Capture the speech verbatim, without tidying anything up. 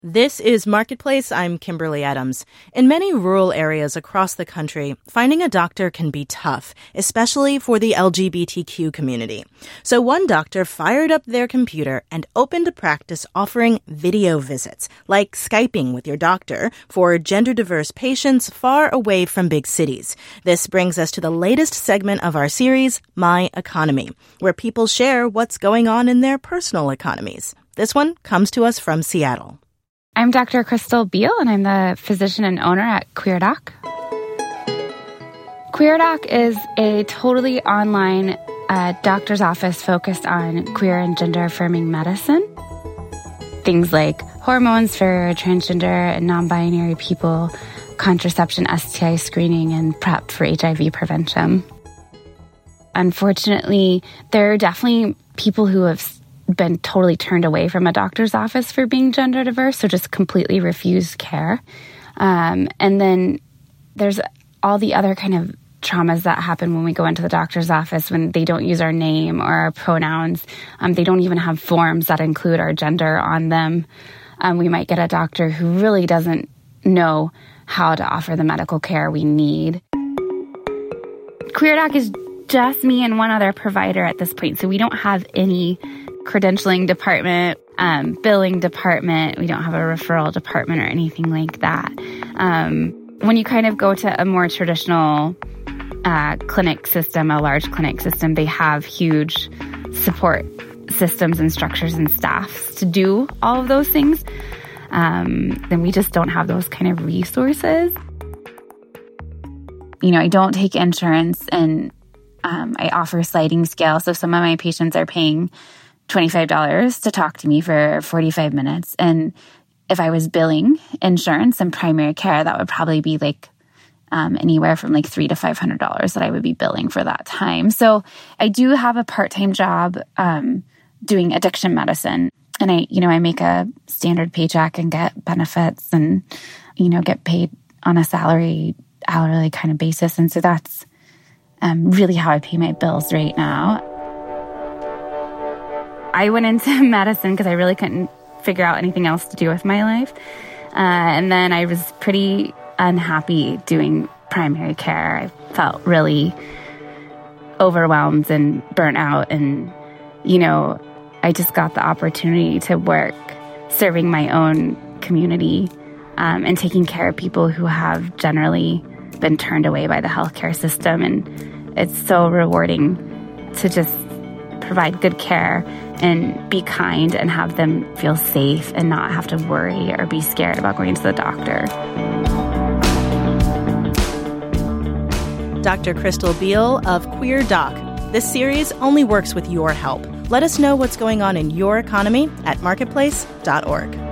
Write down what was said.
This is Marketplace. I'm Kimberly Adams. In many rural areas across the country, finding a doctor can be tough, especially for the L G B T Q community. So one doctor fired up their computer and opened a practice offering video visits, like Skyping with your doctor, for gender-diverse patients far away from big cities. This brings us to the latest segment of our series, My Economy, where people share what's going on in their personal economies. This one comes to us from Seattle. I'm Doctor Crystal Beal, and I'm the physician and owner at QueerDoc. QueerDoc is a totally online uh, doctor's office focused on queer and gender-affirming medicine. Things like hormones for transgender and non-binary people, contraception, S T I screening, and PrEP for H I V prevention. Unfortunately, there are definitely people who have been totally turned away from a doctor's office for being gender diverse, so just completely refused care. Um, and then there's all the other kind of traumas that happen when we go into the doctor's office when they don't use our name or our pronouns. Um, they don't even have forms that include our gender on them. Um, we might get a doctor who really doesn't know how to offer the medical care we need. QueerDoc is just me and one other provider at this point, so we don't have any credentialing department, um, billing department. We don't have a referral department or anything like that. Um, when you kind of go to a more traditional uh, clinic system, a large clinic system, they have huge support systems and structures and staffs to do all of those things. Um, then we just don't have those kind of resources. You know, I don't take insurance, and um, I offer sliding scale. So some of my patients are paying twenty-five dollars to talk to me for forty-five minutes. And if I was billing insurance and primary care, that would probably be like um, anywhere from like three to five hundred dollars that I would be billing for that time. So I do have a part-time job um, doing addiction medicine. And I, you know, I make a standard paycheck and get benefits and, you know, get paid on a salary, hourly kind of basis. And so that's um, really how I pay my bills right now. I went into medicine because I really couldn't figure out anything else to do with my life. Uh, and then I was pretty unhappy doing primary care. I felt really overwhelmed and burnt out. And, you know, I just got the opportunity to work serving my own community um, and taking care of people who have generally been turned away by the healthcare system. And it's so rewarding to just provide good care and be kind and have them feel safe and not have to worry or be scared about going to the doctor. Doctor Crystal Beal of QueerDoc. This series only works with your help. Let us know what's going on in your economy at marketplace dot org.